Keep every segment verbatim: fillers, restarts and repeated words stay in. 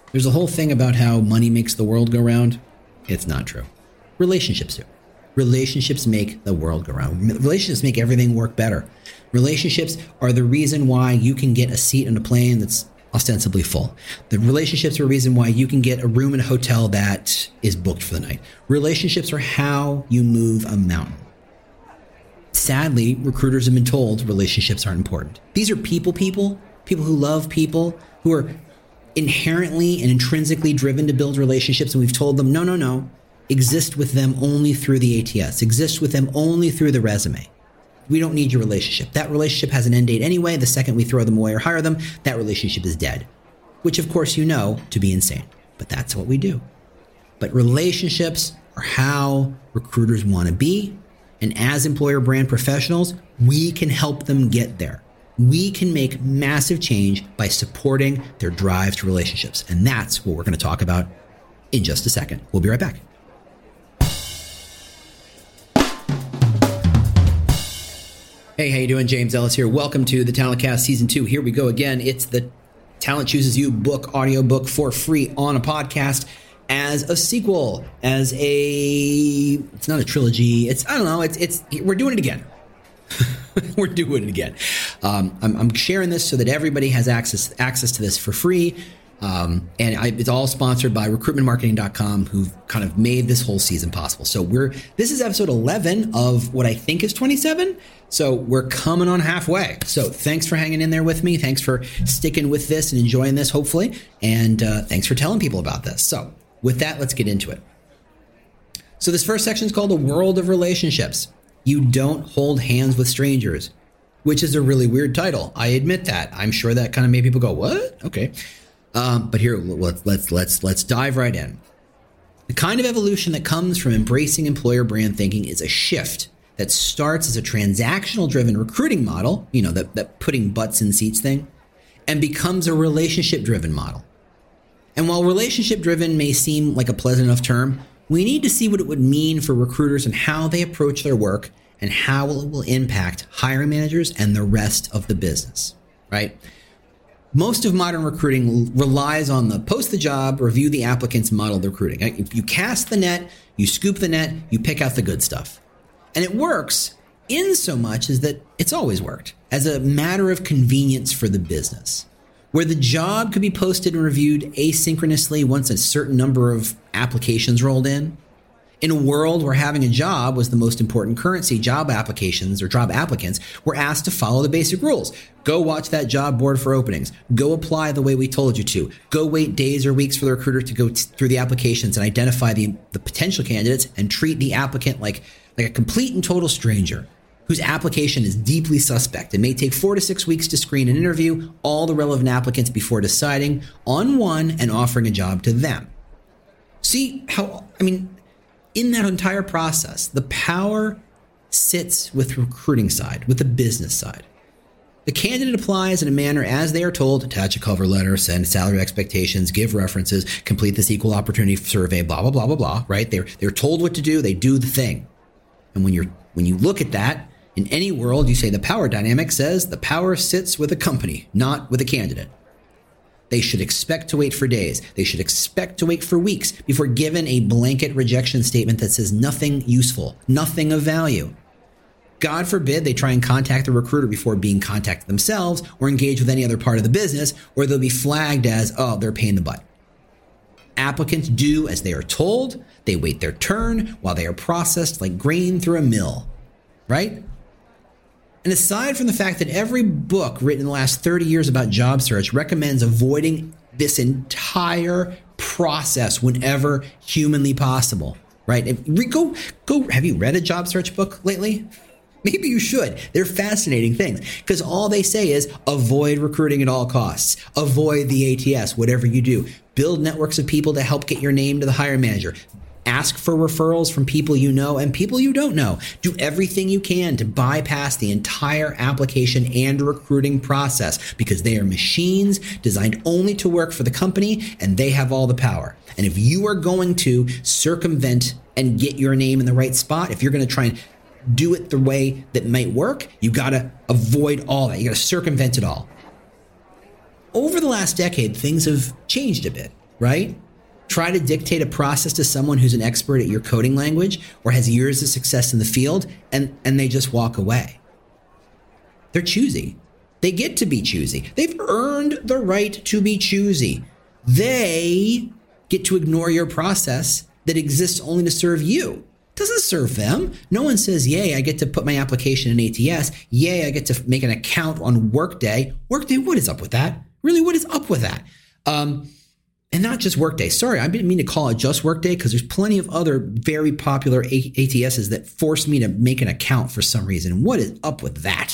There's a whole thing about how money makes the world go round. It's not true. Relationships do. Relationships make the world go round. Relationships make everything work better. Relationships are the reason why you can get a seat on a plane that's ostensibly full. The relationships are the reason why you can get a room in a hotel that is booked for the night. Relationships are how you move a mountain. Sadly, recruiters have been told relationships aren't important. These are people people, people who love people, who are inherently and intrinsically driven to build relationships, and we've told them, no, no, no, exist with them only through the A T S, exist with them only through the resume. We don't need your relationship. That relationship has an end date anyway. The second we throw them away or hire them, that relationship is dead, which of course you know to be insane, but that's what we do. But relationships are how recruiters want to be. And as employer brand professionals, we can help them get there. We can make massive change by supporting their drive to relationships. And that's what we're going to talk about in just a second. We'll be right back. Hey, how you doing? James Ellis here. Welcome to the TalentCast Season two. Here we go again. It's the Talent Chooses You book, audiobook for free on a podcast as a sequel, as a, it's not a trilogy. It's, I don't know. It's, it's, we're doing it again. We're doing it again. Um, I'm, I'm sharing this so that everybody has access, access to this for free. Um, and I, it's all sponsored by recruitment marketing dot com, who've kind of made this whole season possible. So we're, this is episode eleven of what I think is twenty-seven. So we're coming on halfway. So thanks for hanging in there with me. Thanks for sticking with this and enjoying this, hopefully. And uh, thanks for telling people about this. So with that, let's get into it. So this first section is called The World of Relationships. You don't hold hands with strangers, which is a really weird title. I admit that. I'm sure that kind of made people go, what? Okay. Um, but here, let's, let's, let's, let's dive right in. The kind of evolution that comes from embracing employer brand thinking is a shift that starts as a transactional driven recruiting model, you know, that, that putting butts in seats thing, and becomes a relationship driven model. And while relationship driven may seem like a pleasant enough term, we need to see what it would mean for recruiters and how they approach their work and how it will impact hiring managers and the rest of the business, right? Most of modern recruiting relies on the post the job, review the applicants model of recruiting. If you cast the net, you scoop the net, you pick out the good stuff. And it works in so much as that it's always worked as a matter of convenience for the business, where the job could be posted and reviewed asynchronously once a certain number of applications rolled in. In a world where having a job was the most important currency, job applications or job applicants were asked to follow the basic rules. Go watch that job board for openings. Go apply the way we told you to. Go wait days or weeks for the recruiter to go t- through the applications and identify the, the potential candidates and treat the applicant like, like a complete and total stranger whose application is deeply suspect. It may take four to six weeks to screen and interview all the relevant applicants before deciding on one and offering a job to them. See how, I mean, in that entire process, the power sits with the recruiting side, with the business side. The candidate applies in a manner as they are told, attach a cover letter, send salary expectations, give references, complete this equal opportunity survey, blah, blah, blah, blah, blah, right? They're, they're told what to do. They do the thing. And when you're, when you look at that, in any world, you say the power dynamic says the power sits with a company, not with a candidate. They should expect to wait for days. They should expect to wait for weeks before given a blanket rejection statement that says nothing useful, nothing of value. God forbid they try and contact the recruiter before being contacted themselves or engage with any other part of the business, or they'll be flagged as, oh, they're a pain in the butt. Applicants do as they are told. They wait their turn while they are processed like grain through a mill, right? And aside from the fact that every book written in the last thirty years about job search recommends avoiding this entire process whenever humanly possible, right? If we go, go, have you read a job search book lately? Maybe you should. They're fascinating things because all they say is avoid recruiting at all costs, avoid the A T S, whatever you do, build networks of people to help get your name to the hiring manager. Ask for referrals from people you know and people you don't know. Do everything you can to bypass the entire application and recruiting process because they are machines designed only to work for the company and they have all the power. And if you are going to circumvent and get your name in the right spot, if you're going to try and do it the way that might work, you got to avoid all that. You got to circumvent it all. Over the last decade, things have changed a bit. right? Try to dictate a process to someone who's an expert at your coding language or has years of success in the field, and, and they just walk away. They're choosy. They get to be choosy. They've earned the right to be choosy. They get to ignore your process that exists only to serve you. It doesn't serve them. No one says, yay, I get to put my application in A T S. Yay, I get to make an account on Workday. Workday, what is up with that? Really, what is up with that? Um, and not just Workday. Sorry, I didn't mean to call it just Workday because there's plenty of other very popular A T Ss that force me to make an account for some reason. What is up with that?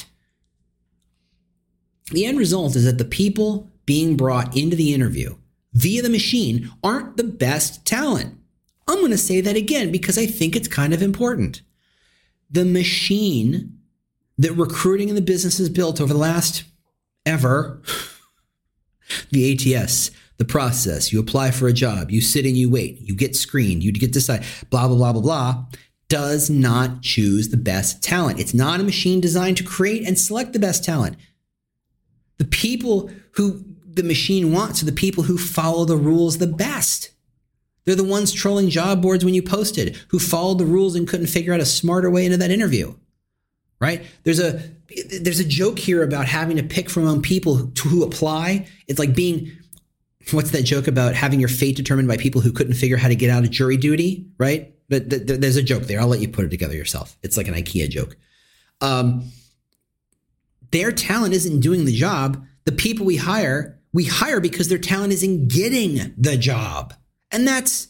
The end result is that the people being brought into the interview via the machine aren't the best talent. I'm going to say that again because I think it's kind of important. The machine that recruiting in the business has built over the last ever, the A T S, the process, you apply for a job, you sit and you wait, you get screened, you get decided, blah, blah, blah, blah, blah, does not choose the best talent. It's not a machine designed to create and select the best talent. The people who the machine wants are the people who follow the rules the best. They're the ones trolling job boards when you posted, who followed the rules and couldn't figure out a smarter way into that interview, right? There's a there's a joke here about having to pick from among people who, who apply. It's like being, what's that joke about having your fate determined by people who couldn't figure how to get out of jury duty, right? But th- th- there's a joke there. I'll let you put it together yourself. It's like an IKEA joke. Um, their talent isn't doing the job. The people we hire, we hire because their talent is in getting the job. And that's,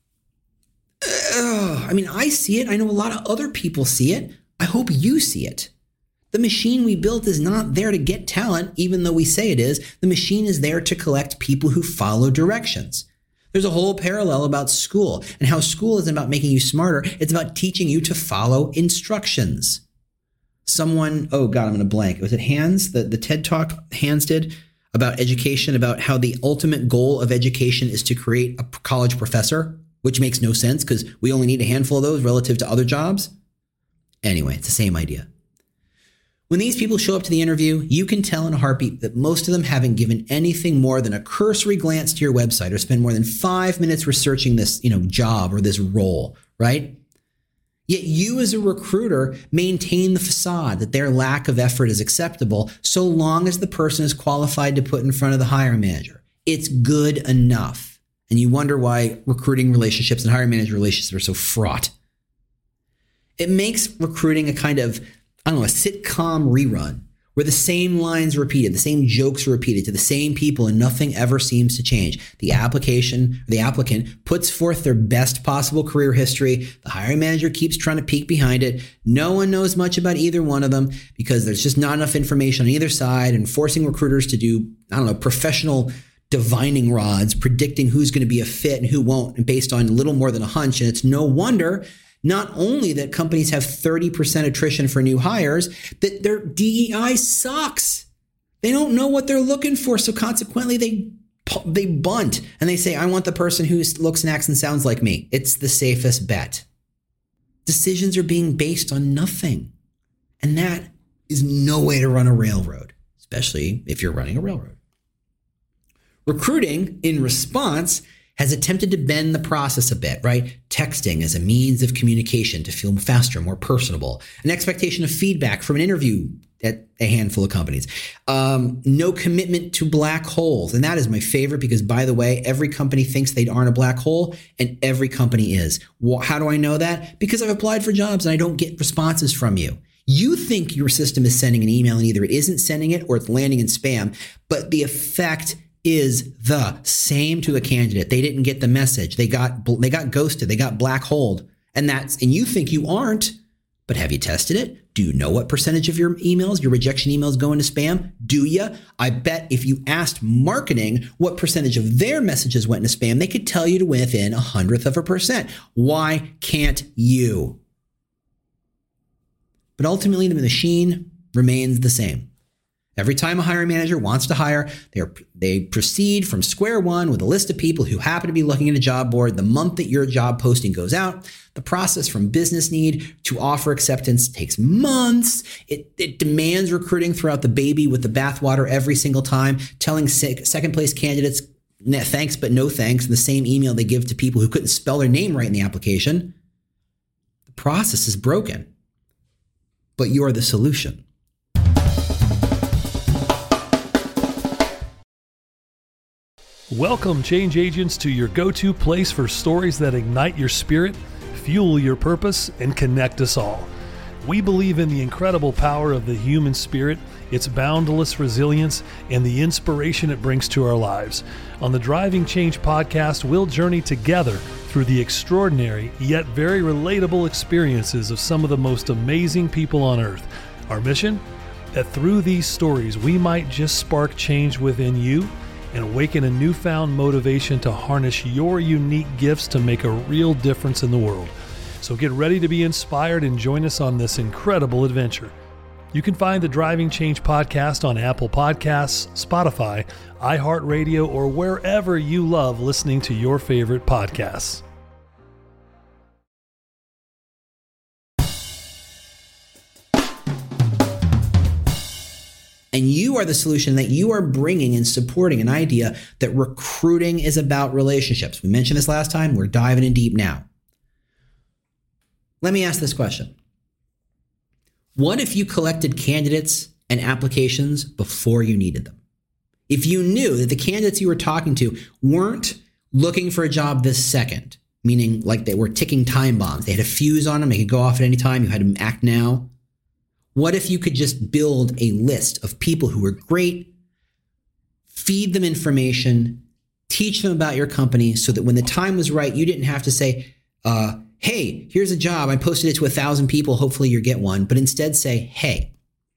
uh, I mean, I see it. I know a lot of other people see it. I hope you see it. The machine we built is not there to get talent, even though we say it is. The machine is there to collect people who follow directions. There's a whole parallel about school and how school isn't about making you smarter. It's about teaching you to follow instructions. Someone, oh God, I'm going to blank. Was it Hans? The, the TED Talk Hans did about education, about how the ultimate goal of education is to create a college professor, which makes no sense because we only need a handful of those relative to other jobs. Anyway, it's the same idea. When these people show up to the interview, you can tell in a heartbeat that most of them haven't given anything more than a cursory glance to your website or spent more than five minutes researching this, you know, job or this role, right? Yet you as a recruiter maintain the facade that their lack of effort is acceptable so long as the person is qualified to put in front of the hiring manager. It's good enough. And you wonder why recruiting relationships and hiring manager relationships are so fraught. It makes recruiting a kind of, I don't know, a sitcom rerun where the same lines are repeated, the same jokes are repeated to the same people and nothing ever seems to change. The application, the applicant puts forth their best possible career history. The hiring manager keeps trying to peek behind it. No one knows much about either one of them because there's just not enough information on either side, and forcing recruiters to do, I don't know, professional divining rods, predicting who's going to be a fit and who won't, and based on little more than a hunch. And it's no wonder not only that companies have thirty percent attrition for new hires, that their D E I sucks. They don't know what they're looking for. So consequently, they they bunt and they say, I want the person who looks and acts and sounds like me. It's the safest bet. Decisions are being based on nothing. And that is no way to run a railroad, especially if you're running a railroad. Recruiting, in response, has attempted to bend the process a bit, right? Texting as a means of communication to feel faster, more personable. An expectation of feedback from an interview at a handful of companies. Um, no commitment to black holes. And that is my favorite because, by the way, every company thinks they aren't a black hole and every company is. Well, how do I know that? Because I've applied for jobs and I don't get responses from you. You think your system is sending an email and either it isn't sending it or it's landing in spam, but the effect is the same to a candidate. They didn't get the message. They got they got ghosted. They got black holed. And that's and you think you aren't, but have you tested it? Do you know what percentage of your emails, your rejection emails go into spam? Do you? I bet if you asked marketing what percentage of their messages went into spam, they could tell you to within a hundredth of a percent. Why can't you? But ultimately, the machine remains the same. Every time a hiring manager wants to hire, they are, they proceed from square one with a list of people who happen to be looking at a job board the month that your job posting goes out. The process from business need to offer acceptance takes months. It, it demands recruiting throughout the baby with the bathwater every single time, telling sec- second place candidates thanks but no thanks in the same email they give to people who couldn't spell their name right in the application. The process is broken, but you're the solution. Welcome, change agents, to your go-to place for stories that ignite your spirit, fuel your purpose, and connect us all. We believe in the incredible power of the human spirit, its boundless resilience, and the inspiration it brings to our lives. On the Driving Change podcast, we'll journey together through the extraordinary yet very relatable experiences of some of the most amazing people on earth. Our mission? That through these stories, we might just spark change within you and awaken a newfound motivation to harness your unique gifts to make a real difference in the world. So get ready to be inspired and join us on this incredible adventure. You can find the Driving Change podcast on Apple Podcasts, Spotify, iHeartRadio, or wherever you love listening to your favorite podcasts. And you are the solution, that you are bringing and supporting an idea that recruiting is about relationships. We mentioned this last time. We're diving in deep now. Let me ask this question. What if you collected candidates and applications before you needed them? If you knew that the candidates you were talking to weren't looking for a job this second, meaning like they were ticking time bombs, they had a fuse on them, they could go off at any time, you had to act now. What if you could just build a list of people who were great, feed them information, teach them about your company so that when the time was right, you didn't have to say, uh, hey, here's a job. I posted it to a thousand people. Hopefully you get one. But instead say, hey,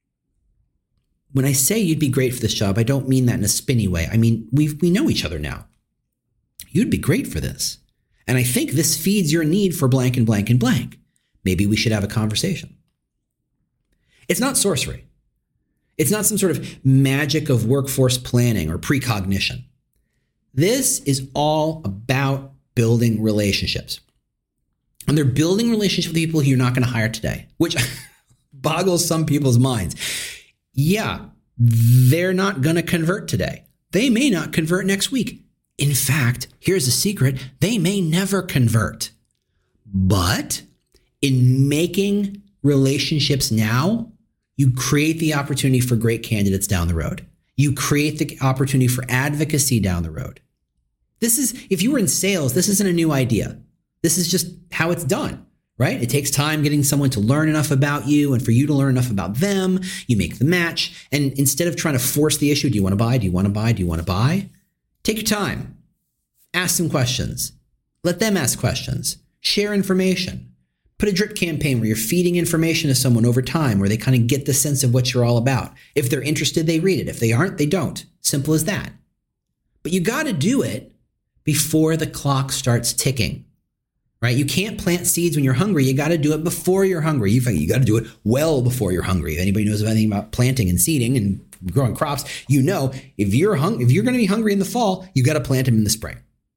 when I say you'd be great for this job, I don't mean that in a spinny way. I mean, we we know each other now. You'd be great for this. And I think this feeds your need for blank and blank and blank. Maybe we should have a conversation. It's not sorcery. It's not some sort of magic of workforce planning or precognition. This is all about building relationships. And they're building relationships with people who you're not going to hire today, which boggles some people's minds. Yeah, they're not going to convert today. They may not convert next week. In fact, here's a secret. They may never convert. But in making relationships now, you create the opportunity for great candidates down the road. You create the opportunity for advocacy down the road. This is, if you were in sales, this isn't a new idea. This is just how it's done, right? It takes time getting someone to learn enough about you and for you to learn enough about them. You make the match. And instead of trying to force the issue, do you want to buy? Do you want to buy? Do you want to buy? Take your time. Ask some questions. Let them ask questions. Share information. Put a drip campaign where you're feeding information to someone over time, where they kind of get the sense of what you're all about. If they're interested, they read it. If they aren't, they don't. Simple as that. But you got to do it before the clock starts ticking, right? You can't plant seeds when you're hungry. You got to do it before you're hungry. You, you got to do it well before you're hungry. If anybody knows anything about planting and seeding and growing crops, you know if you're hung- if you're going to be hungry in the fall, you got to plant them in the spring.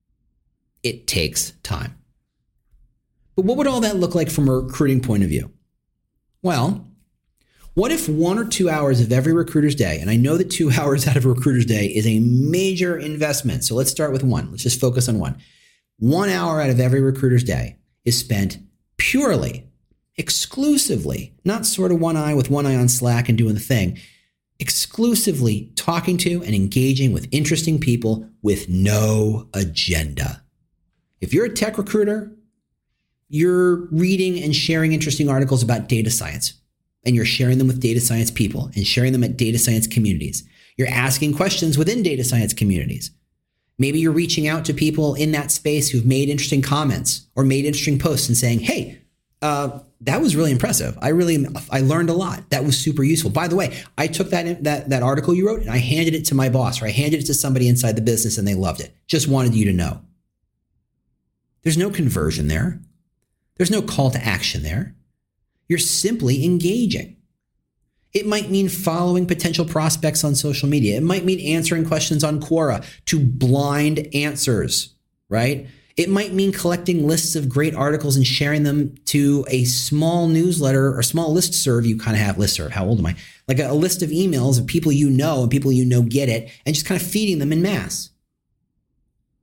It takes time. But what would all that look like from a recruiting point of view? Well, what if one or two hours of every recruiter's day, and I know that two hours out of a recruiter's day is a major investment. So let's start with one. Let's just focus on one. One hour out of every recruiter's day is spent purely, exclusively, not sort of one eye with one eye on Slack and doing the thing, exclusively talking to and engaging with interesting people with no agenda. If you're a tech recruiter, you're reading and sharing interesting articles about data science, and you're sharing them with data science people and sharing them at data science communities. You're asking questions within data science communities. Maybe you're reaching out to people in that space who've made interesting comments or made interesting posts and saying, hey, uh, that was really impressive. I really, I learned a lot. That was super useful. By the way, I took that, that, that article you wrote and I handed it to my boss, or I handed it to somebody inside the business and they loved it. Just wanted you to know. There's no conversion there. There's no call to action there. You're simply engaging. It might mean following potential prospects on social media. It might mean answering questions on Quora to blind answers, right? It might mean collecting lists of great articles and sharing them to a small newsletter or small listserv. You kind of have listserv. How old am I? Like a, a list of emails of people you know and people you know get it, and just kind of feeding them in mass.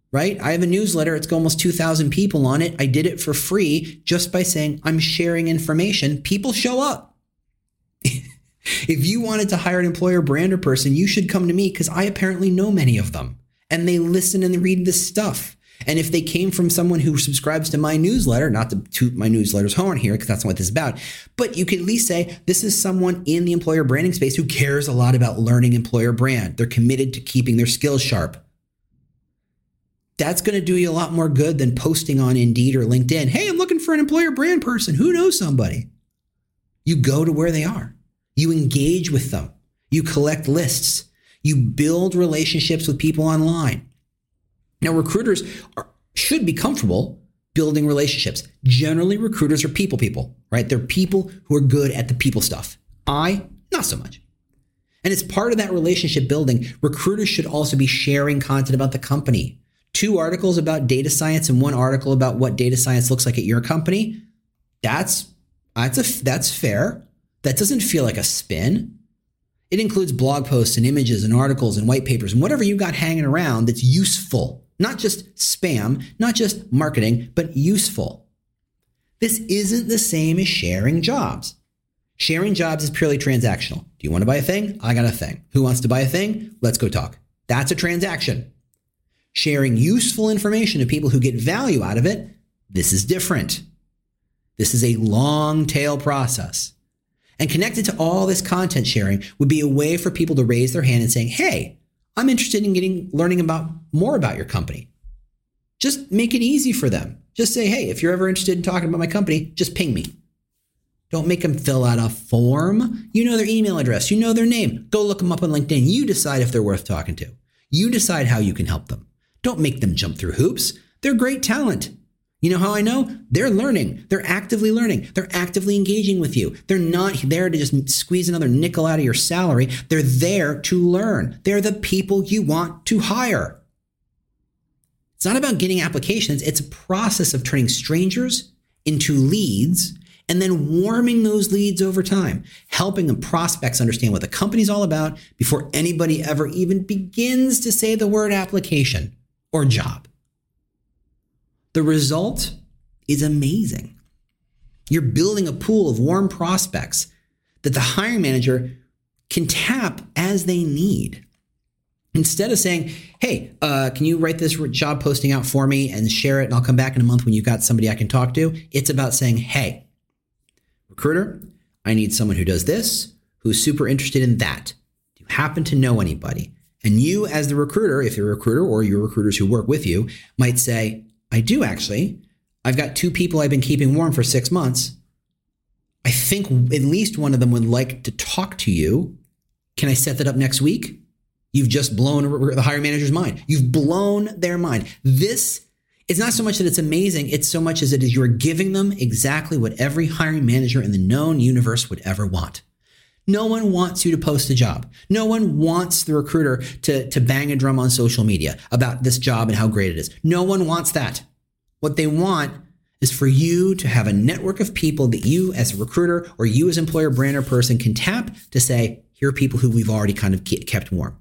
right? I have a newsletter. It's got almost two thousand people on it. I did it for free just by saying I'm sharing information. People show up. If you wanted to hire an employer brander person, you should come to me because I apparently know many of them and they listen and they read this stuff. And if they came from someone who subscribes to my newsletter, not to toot my newsletter's horn here because that's not what this is about, but you could at least say this is someone in the employer branding space who cares a lot about learning employer brand. They're committed to keeping their skills sharp. That's going to do you a lot more good than posting on Indeed or LinkedIn. Hey, I'm looking for an employer brand person. Who knows somebody? You go to where they are. You engage with them. You collect lists. You build relationships with people online. Now, recruiters are, should be comfortable building relationships. Generally, recruiters are people people, right? They're people who are good at the people stuff. I, not so much. And as part of that relationship building, recruiters should also be sharing content about the company. Two articles about data science and one article about what data science looks like at your company. That's, that's, a, that's fair. That doesn't feel like a spin. It includes blog posts and images and articles and white papers and whatever you got hanging around that's useful. Not just spam, not just marketing, but useful. This isn't the same as sharing jobs. Sharing jobs is purely transactional. Do you want to buy a thing? I got a thing. Who wants to buy a thing? Let's go talk. That's a transaction. Sharing useful information to people who get value out of it, this is different. This is a long tail process. And connected to all this content sharing would be a way for people to raise their hand and saying, hey, I'm interested in getting learning about more about your company. Just make it easy for them. Just say, hey, if you're ever interested in talking about my company, just ping me. Don't make them fill out a form. You know their email address. You know their name. Go look them up on LinkedIn. You decide if they're worth talking to. You decide how you can help them. Don't make them jump through hoops. They're great talent. You know how I know? They're learning. They're actively learning. They're actively engaging with you. They're not there to just squeeze another nickel out of your salary. They're there to learn. They're the people you want to hire. It's not about getting applications. It's a process of turning strangers into leads and then warming those leads over time, helping the prospects understand what the company's all about before anybody ever even begins to say the word application or job. The result is amazing. You're building a pool of warm prospects that the hiring manager can tap as they need. Instead of saying, hey, uh, can you write this job posting out for me and share it and I'll come back in a month when you've got somebody I can talk to. It's about saying, hey, recruiter, I need someone who does this, who's super interested in that. Do you happen to know anybody? And you as the recruiter, if you're a recruiter or your recruiters who work with you, might say, I do actually. I've got two people I've been keeping warm for six months. I think at least one of them would like to talk to you. Can I set that up next week? You've just blown the hiring manager's mind. You've blown their mind. This is not so much that it's amazing. It's so much as it is you're giving them exactly what every hiring manager in the known universe would ever want. No one wants you to post a job. No one wants the recruiter to, to bang a drum on social media about this job and how great it is. No one wants that. What they want is for you to have a network of people that you as a recruiter or you as employer brander person can tap to say, here are people who we've already kind of kept warm.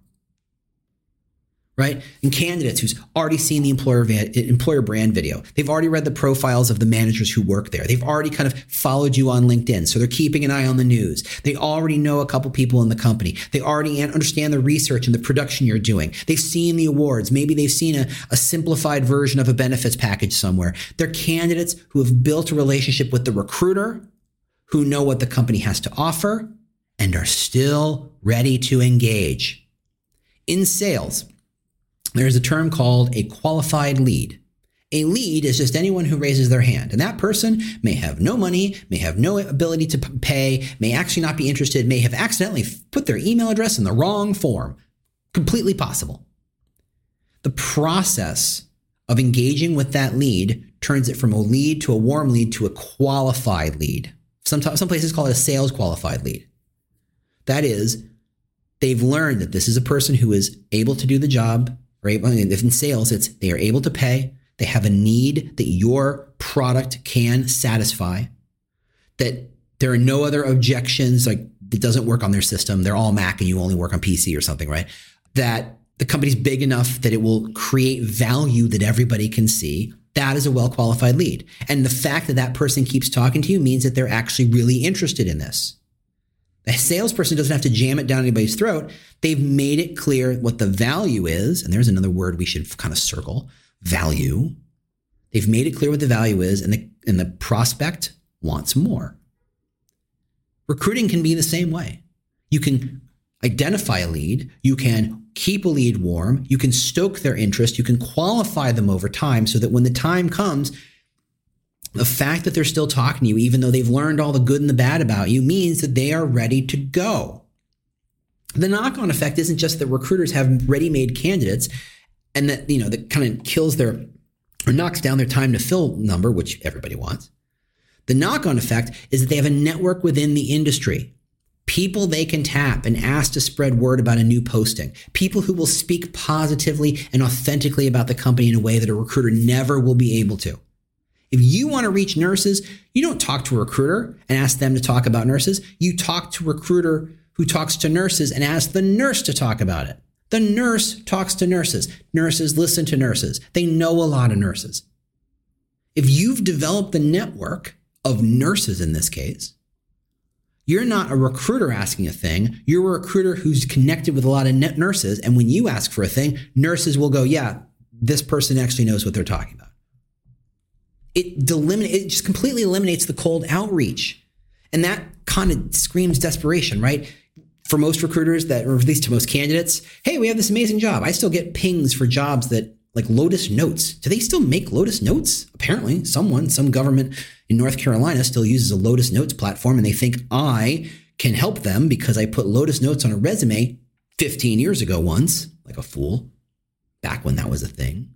Right? And candidates who's already seen the employer van, employer brand video. They've already read the profiles of the managers who work there. They've already kind of followed you on LinkedIn. So they're keeping an eye on the news. They already know a couple people in the company. They already understand the research and the production you're doing. They've seen the awards. Maybe they've seen a, a simplified version of a benefits package somewhere. They're candidates who have built a relationship with the recruiter, who know what the company has to offer, and are still ready to engage. In sales, there's a term called a qualified lead. A lead is just anyone who raises their hand. And that person may have no money, may have no ability to pay, may actually not be interested, may have accidentally put their email address in the wrong form. Completely possible. The process of engaging with that lead turns it from a lead to a warm lead to a qualified lead. Sometimes, some places call it a sales qualified lead. That is, they've learned that this is a person who is able to do the job. Right? If in sales, it's they are able to pay. They have a need that your product can satisfy. That there are no other objections, like it doesn't work on their system. They're all Mac and you only work on P C or something, right? That the company's big enough that it will create value that everybody can see, that is a well-qualified lead. And the fact that that person keeps talking to you means that they're actually really interested in this. A salesperson doesn't have to jam it down anybody's throat. They've made it clear what the value is. And there's another word we should kind of circle, value. They've made it clear what the value is, and the, and the prospect wants more. Recruiting can be the same way. You can identify a lead. You can keep a lead warm. You can stoke their interest. You can qualify them over time so that when the time comes, the fact that they're still talking to you, even though they've learned all the good and the bad about you, means that they are ready to go. The knock-on effect isn't just that recruiters have ready-made candidates and that, you know, that kind of kills their or knocks down their time to fill number, which everybody wants. The knock-on effect is that they have a network within the industry. People they can tap and ask to spread word about a new posting. People who will speak positively and authentically about the company in a way that a recruiter never will be able to. If you want to reach nurses, you don't talk to a recruiter and ask them to talk about nurses. You talk to a recruiter who talks to nurses and asks the nurse to talk about it. The nurse talks to nurses. Nurses listen to nurses. They know a lot of nurses. If you've developed the network of nurses in this case, you're not a recruiter asking a thing. You're a recruiter who's connected with a lot of net nurses. And when you ask for a thing, nurses will go, yeah, this person actually knows what they're talking about. It, delimit- it just completely eliminates the cold outreach. And that kind of screams desperation, right? For most recruiters that, or at least to most candidates, hey, we have this amazing job. I still get pings for jobs that like Lotus Notes. Do they still make Lotus Notes? Apparently someone, some government in North Carolina still uses a Lotus Notes platform, and they think I can help them because I put Lotus Notes on a resume fifteen years ago once, like a fool, back when that was a thing.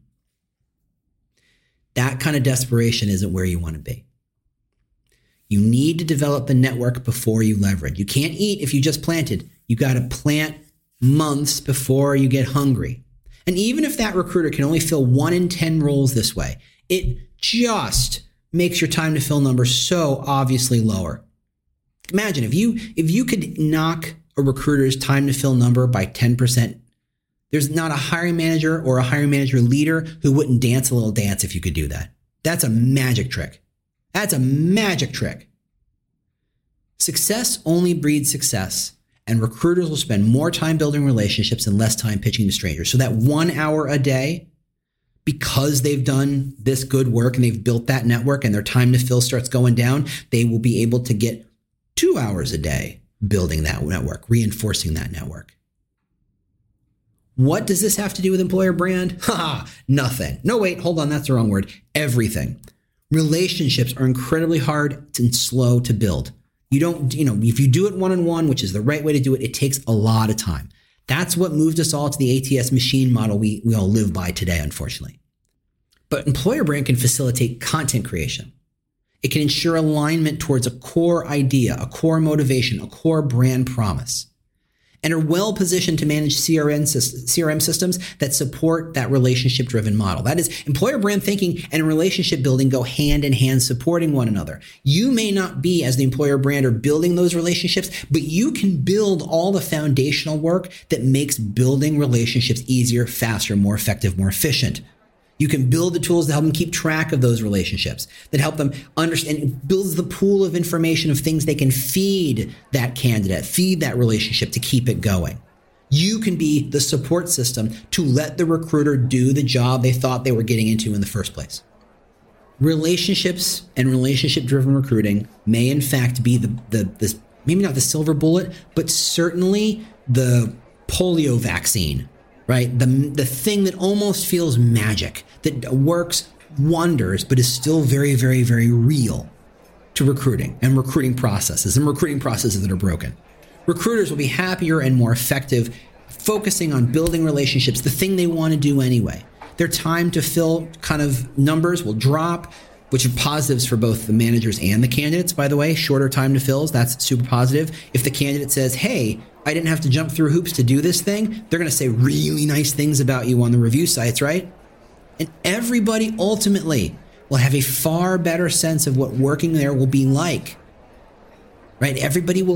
That kind of desperation isn't where you want to be. You need to develop the network before you leverage. You can't eat if you just planted. You got to plant months before you get hungry. And even if that recruiter can only fill one in ten roles this way, it just makes your time to fill number so obviously lower. Imagine if you if you could knock a recruiter's time to fill number by ten percent, there's not a hiring manager or a hiring manager leader who wouldn't dance a little dance if you could do that. That's a magic trick. That's a magic trick. Success only breeds success, and recruiters will spend more time building relationships and less time pitching to strangers. So that one hour a day, because they've done this good work and they've built that network and their time to fill starts going down, they will be able to get two hours a day building that network, reinforcing that network. What does this have to do with employer brand? Ha, nothing. No, wait, hold on. That's the wrong word. Everything. Relationships are incredibly hard and slow to build. You don't, you know, if you do it one-on-one, which is the right way to do it, it takes a lot of time. That's what moved us all to the A T S machine model we, we all live by today, unfortunately. But employer brand can facilitate content creation. It can ensure alignment towards a core idea, a core motivation, a core brand promise, and are well positioned to manage C R M, C R M systems that support that relationship-driven model. That is, employer brand thinking and relationship building go hand in hand, supporting one another. You may not be, as the employer brander, building those relationships, but you can build all the foundational work that makes building relationships easier, faster, more effective, more efficient. You can build the tools that help them keep track of those relationships, that help them understand, it builds the pool of information of things they can feed that candidate, feed that relationship to keep it going. You can be the support system to let the recruiter do the job they thought they were getting into in the first place. Relationships and relationship-driven recruiting may in fact be the, the, the maybe not the silver bullet, but certainly the polio vaccine. Right? The the thing that almost feels magic, that works wonders, but is still very, very, very real to recruiting and recruiting processes and recruiting processes that are broken. Recruiters will be happier and more effective focusing on building relationships, the thing they want to do anyway. Their time to fill kind of numbers will drop, which are positives for both the managers and the candidates, by the way. Shorter time to fills, that's super positive. If the candidate says, hey, I didn't have to jump through hoops to do this thing, they're going to say really nice things about you on the review sites, right? And everybody ultimately will have a far better sense of what working there will be like, right? Everybody will,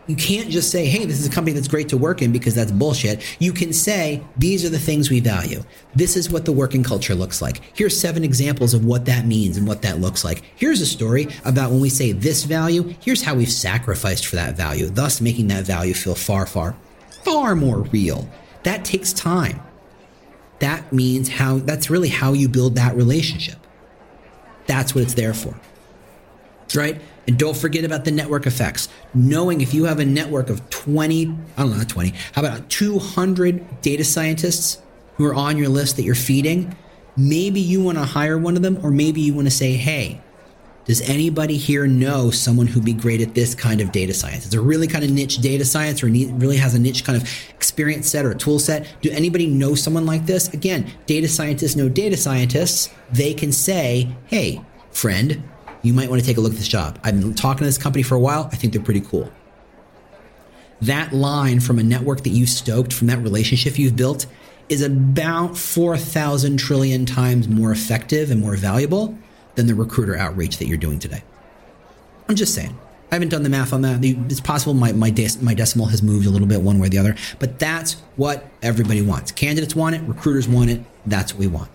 you can't just say, hey, this is a company that's great to work in, because that's bullshit. You can say, these are the things we value. This is what the working culture looks like. Here's seven examples of what that means and what that looks like. Here's a story about when we say this value, here's how we've sacrificed for that value, thus making that value feel far, far, far more real. That takes time. That means how, that's really how you build that relationship. That's what it's there for, right? And don't forget about the network effects. Knowing if you have a network of twenty, I don't know, not twenty, how about two hundred data scientists who are on your list that you're feeding, maybe you want to hire one of them, or maybe you want to say, hey, does anybody here know someone who'd be great at this kind of data science? It's a really kind of niche data science, or really has a niche kind of experience set or a tool set. Do anybody know someone like this? Again, data scientists know data scientists. They can say, hey, friend, you might want to take a look at this job. I've been talking to this company for a while. I think they're pretty cool. That line from a network that you stoked, from that relationship you've built, is about four thousand trillion times more effective and more valuable than the recruiter outreach that you're doing today. I'm just saying. I haven't done the math on that. It's possible my my, dec- my decimal has moved a little bit one way or the other, but that's what everybody wants. Candidates want it. Recruiters want it. That's what we want.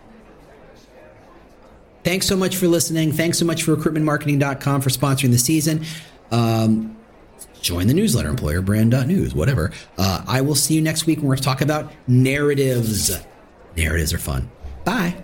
Thanks so much for listening. Thanks so much for recruitment marketing dot com for sponsoring the season. Um, join the newsletter, employer brand dot news, whatever. Uh, I will see you next week when we're going to talk about narratives. Narratives are fun. Bye.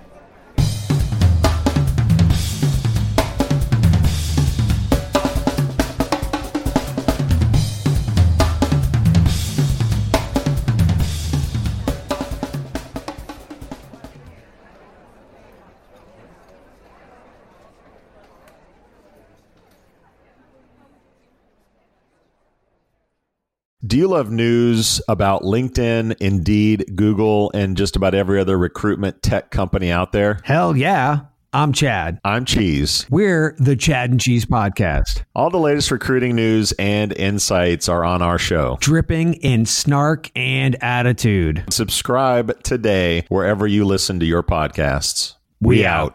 Do you love news about LinkedIn, Indeed, Google, and just about every other recruitment tech company out there? Hell yeah. I'm Chad. I'm Cheese. We're the Chad and Cheese Podcast. All the latest recruiting news and insights are on our show, dripping in snark and attitude. Subscribe today wherever you listen to your podcasts. We, we out.